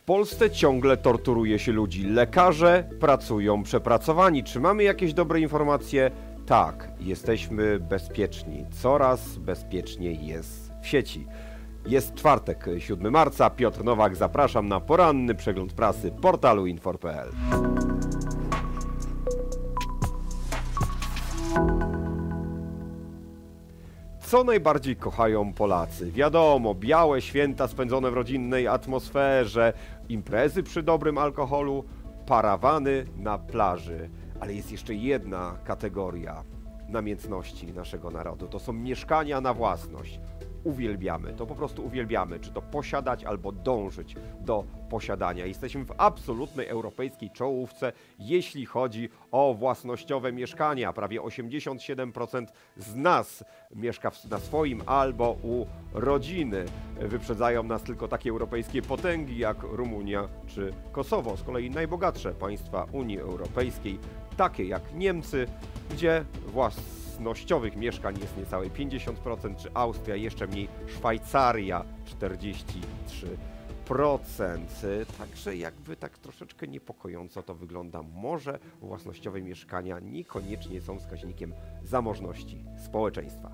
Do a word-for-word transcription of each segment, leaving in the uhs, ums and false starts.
Polsce ciągle torturuje się ludzi. Lekarze pracują przepracowani. Czy mamy jakieś dobre informacje? Tak, jesteśmy bezpieczni. Coraz bezpieczniej jest w sieci. Jest czwartek, siódmego marca. Piotr Nowak, zapraszam na poranny przegląd prasy portalu infor kropka p l. Co najbardziej kochają Polacy? Wiadomo, białe święta spędzone w rodzinnej atmosferze, imprezy przy dobrym alkoholu, parawany na plaży. Ale jest jeszcze jedna kategoria namiętności naszego narodu. To są mieszkania na własność. Uwielbiamy, to po prostu uwielbiamy, czy to posiadać albo dążyć do posiadania. Jesteśmy w absolutnej europejskiej czołówce, jeśli chodzi o własnościowe mieszkania. Prawie osiemdziesiąt siedem procent z nas mieszka na swoim albo u rodziny. Wyprzedzają nas tylko takie europejskie potęgi jak Rumunia czy Kosowo. Z kolei najbogatsze państwa Unii Europejskiej, takie jak Niemcy, gdzie własność własnościowych mieszkań jest niecałe pięćdziesiąt procent, czy Austria jeszcze mniej, Szwajcaria czterdzieści trzy procent. Także jakby tak troszeczkę niepokojąco to wygląda. Może własnościowe mieszkania niekoniecznie są wskaźnikiem zamożności społeczeństwa.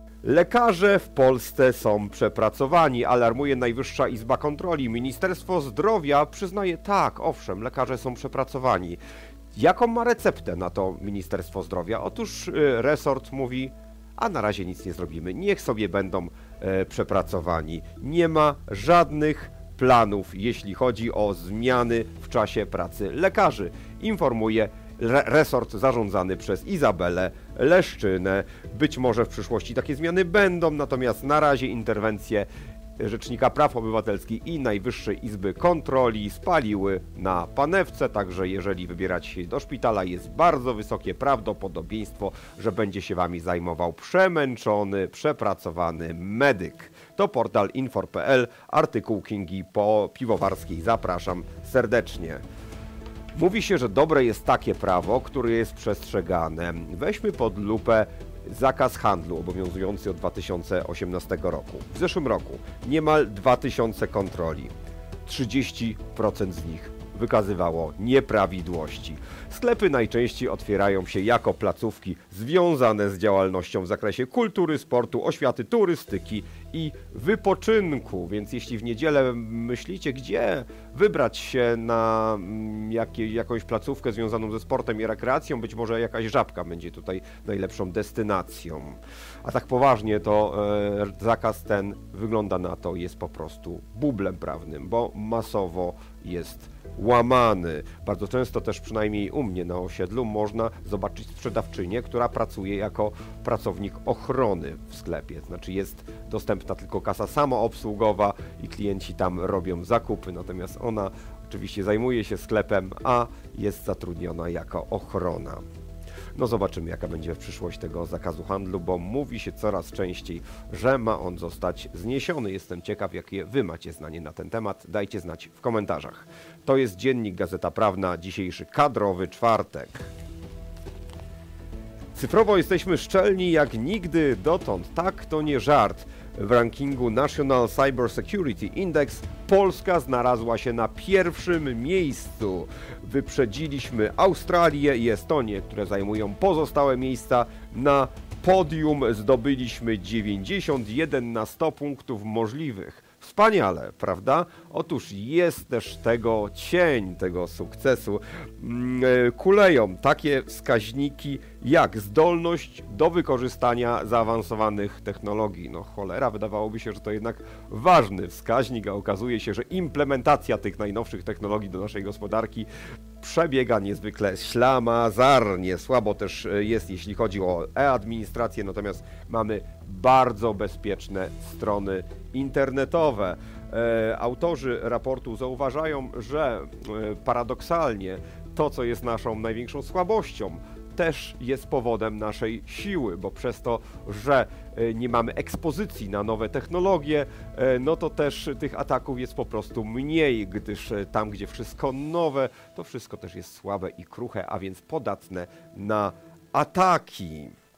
Lekarze w Polsce są przepracowani, alarmuje Najwyższa Izba Kontroli. Ministerstwo Zdrowia przyznaje, tak, owszem, lekarze są przepracowani. Jaką ma receptę na to Ministerstwo Zdrowia? Otóż y, resort mówi, a na razie nic nie zrobimy, niech sobie będą e, przepracowani. Nie ma żadnych planów, jeśli chodzi o zmiany w czasie pracy lekarzy, informuje re resort zarządzany przez Izabelę Leszczynę. Być może w przyszłości takie zmiany będą, natomiast na razie interwencje Rzecznika Praw Obywatelskich i Najwyższej Izby Kontroli spaliły na panewce, także jeżeli wybieracie się do szpitala, jest bardzo wysokie prawdopodobieństwo, że będzie się wami zajmował przemęczony, przepracowany medyk. To portal infor kropka p l, artykuł Kingi po Piwowarskiej. Zapraszam serdecznie. Mówi się, że dobre jest takie prawo, które jest przestrzegane. Weźmy pod lupę zakaz handlu obowiązujący od dwa tysiące osiemnastego roku. W zeszłym roku niemal dwa tysiące kontroli. trzydzieści procent z nich wykazywało nieprawidłowości. Sklepy najczęściej otwierają się jako placówki związane z działalnością w zakresie kultury, sportu, oświaty, turystyki i wypoczynku. Więc jeśli w niedzielę myślicie, gdzie wybrać się na jakie, jakąś placówkę związaną ze sportem i rekreacją, być może jakaś Żabka będzie tutaj najlepszą destynacją. A tak poważnie to e, zakaz ten, wygląda na to, jest po prostu bublem prawnym, bo masowo jest łamany. Bardzo często też, przynajmniej u mnie na osiedlu, można zobaczyć sprzedawczynię, która pracuje jako pracownik ochrony w sklepie. Znaczy jest dostępna tylko kasa samoobsługowa i klienci tam robią zakupy, natomiast ona oczywiście zajmuje się sklepem, a jest zatrudniona jako ochrona. No zobaczymy, jaka będzie przyszłość tego zakazu handlu, bo mówi się coraz częściej, że ma on zostać zniesiony. Jestem ciekaw, jakie wy macie zdanie na ten temat. Dajcie znać w komentarzach. To jest Dziennik Gazeta Prawna, dzisiejszy kadrowy czwartek. Cyfrowo jesteśmy szczelni jak nigdy dotąd. Tak, to nie żart. W rankingu National Cyber Security Index Polska znalazła się na pierwszym miejscu. Wyprzedziliśmy Australię i Estonię, które zajmują pozostałe miejsca. Na podium zdobyliśmy dziewięćdziesiąt jeden na sto punktów możliwych. Wspaniale, prawda? Otóż jest też tego cień, tego sukcesu. Kuleją takie wskaźniki jak zdolność do wykorzystania zaawansowanych technologii. No cholera, wydawałoby się, że to jednak ważny wskaźnik, a okazuje się, że implementacja tych najnowszych technologii do naszej gospodarki przebiega niezwykle ślamazarnie. Słabo też jest, jeśli chodzi o e-administrację, natomiast mamy bardzo bezpieczne strony internetowe. E, autorzy raportu zauważają, że e, paradoksalnie to, co jest naszą największą słabością, też jest powodem naszej siły, bo przez to, że nie mamy ekspozycji na nowe technologie, no to też tych ataków jest po prostu mniej, gdyż tam, gdzie wszystko nowe, to wszystko też jest słabe i kruche, a więc podatne na ataki.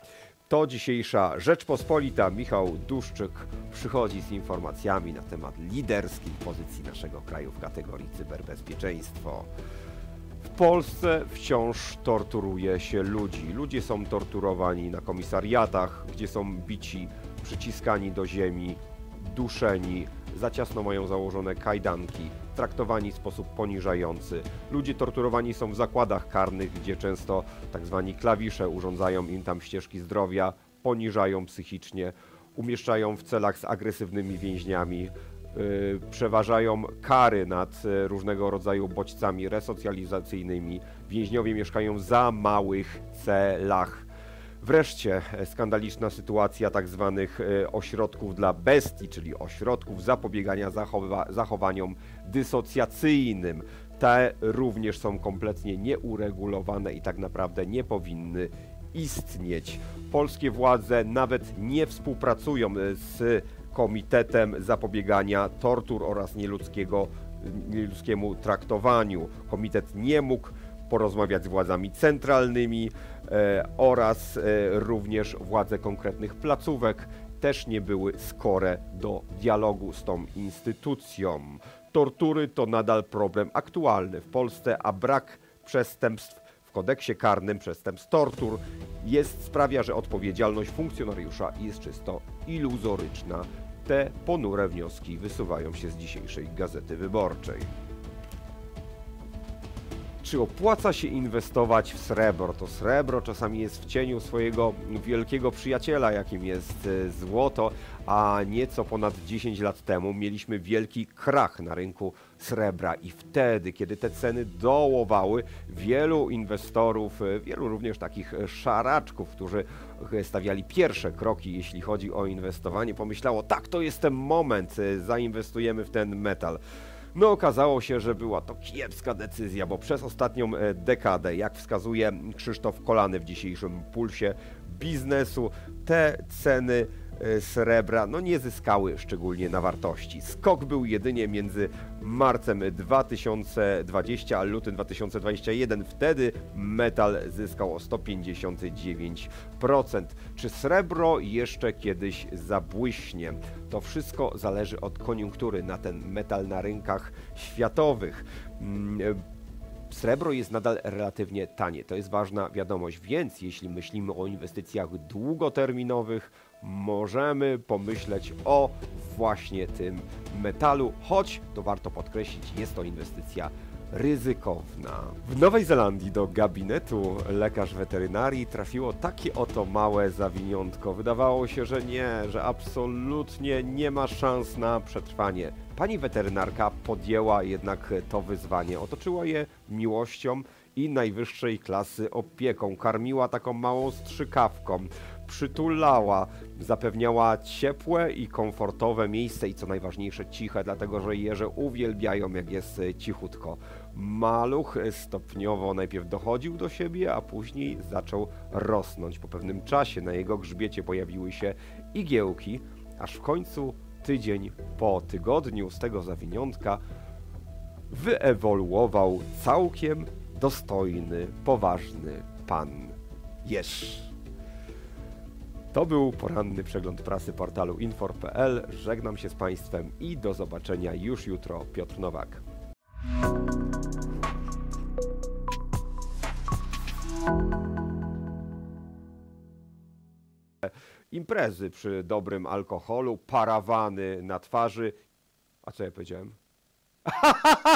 To dzisiejsza Rzeczpospolita. Michał Duszczyk przychodzi z informacjami na temat liderskiej pozycji naszego kraju w kategorii cyberbezpieczeństwo. W Polsce wciąż torturuje się ludzi. Ludzie są torturowani na komisariatach, gdzie są bici, przyciskani do ziemi, duszeni, za ciasno mają założone kajdanki, traktowani w sposób poniżający. Ludzie torturowani są w zakładach karnych, gdzie często tak zwani klawisze urządzają im tam ścieżki zdrowia, poniżają psychicznie, umieszczają w celach z agresywnymi więźniami, yy, przeważają kary nad yy, różnego rodzaju bodźcami resocjalizacyjnymi. Więźniowie mieszkają w za małych celach. Wreszcie skandaliczna sytuacja tak zwanych ośrodków dla bestii, czyli ośrodków zapobiegania zachowa zachowaniom dysocjacyjnym. Te również są kompletnie nieuregulowane i tak naprawdę nie powinny istnieć. Polskie władze nawet nie współpracują z Komitetem Zapobiegania Tortur oraz nieludzkiego, nieludzkiemu traktowaniu. Komitet nie mógł porozmawiać z władzami centralnymi e, oraz e, również władze konkretnych placówek też nie były skore do dialogu z tą instytucją. Tortury to nadal problem aktualny w Polsce, a brak przestępstw w kodeksie karnym, przestępstw tortur jest, sprawia, że odpowiedzialność funkcjonariusza jest czysto iluzoryczna. Te ponure wnioski wysuwają się z dzisiejszej Gazety Wyborczej. Czy opłaca się inwestować w srebro? To srebro czasami jest w cieniu swojego wielkiego przyjaciela, jakim jest złoto, a nieco ponad dziesięć lat temu mieliśmy wielki krach na rynku srebra i wtedy, kiedy te ceny dołowały, wielu inwestorów, wielu również takich szaraczków, którzy stawiali pierwsze kroki, jeśli chodzi o inwestowanie, pomyślało, tak, to jest ten moment, zainwestujemy w ten metal. No okazało się, że była to kiepska decyzja, bo przez ostatnią dekadę, jak wskazuje Krzysztof Kolany w dzisiejszym Pulsie Biznesu, te ceny srebra no nie zyskały szczególnie na wartości. Skok był jedynie między marcem dwa tysiące dwudziestym a lutym dwa tysiące dwudziestym pierwszym. Wtedy metal zyskał o sto pięćdziesiąt dziewięć procent. Czy srebro jeszcze kiedyś zabłyśnie? To wszystko zależy od koniunktury na ten metal na rynkach światowych. Srebro jest nadal relatywnie tanie, to jest ważna wiadomość, więc jeśli myślimy o inwestycjach długoterminowych, możemy pomyśleć o właśnie tym metalu, choć to warto podkreślić, jest to inwestycja ryzykowna. W Nowej Zelandii do gabinetu lekarz weterynarii trafiło takie oto małe zawiniątko. Wydawało się, że nie, że absolutnie nie ma szans na przetrwanie. Pani weterynarka podjęła jednak to wyzwanie. Otoczyła je miłością i najwyższej klasy opieką. Karmiła taką małą strzykawką, przytulała, zapewniała ciepłe i komfortowe miejsce i co najważniejsze ciche, dlatego że jeże uwielbiają, jak jest cichutko. Maluch stopniowo najpierw dochodził do siebie, a później zaczął rosnąć. Po pewnym czasie na jego grzbiecie pojawiły się igiełki, aż w końcu tydzień po tygodniu z tego zawiniątka wyewoluował całkiem dostojny, poważny pan jeż. To był poranny przegląd prasy portalu infor kropka p l. Żegnam się z Państwem i do zobaczenia już jutro. Piotr Nowak. Imprezy przy dobrym alkoholu, parawany na twarzy. A co ja powiedziałem?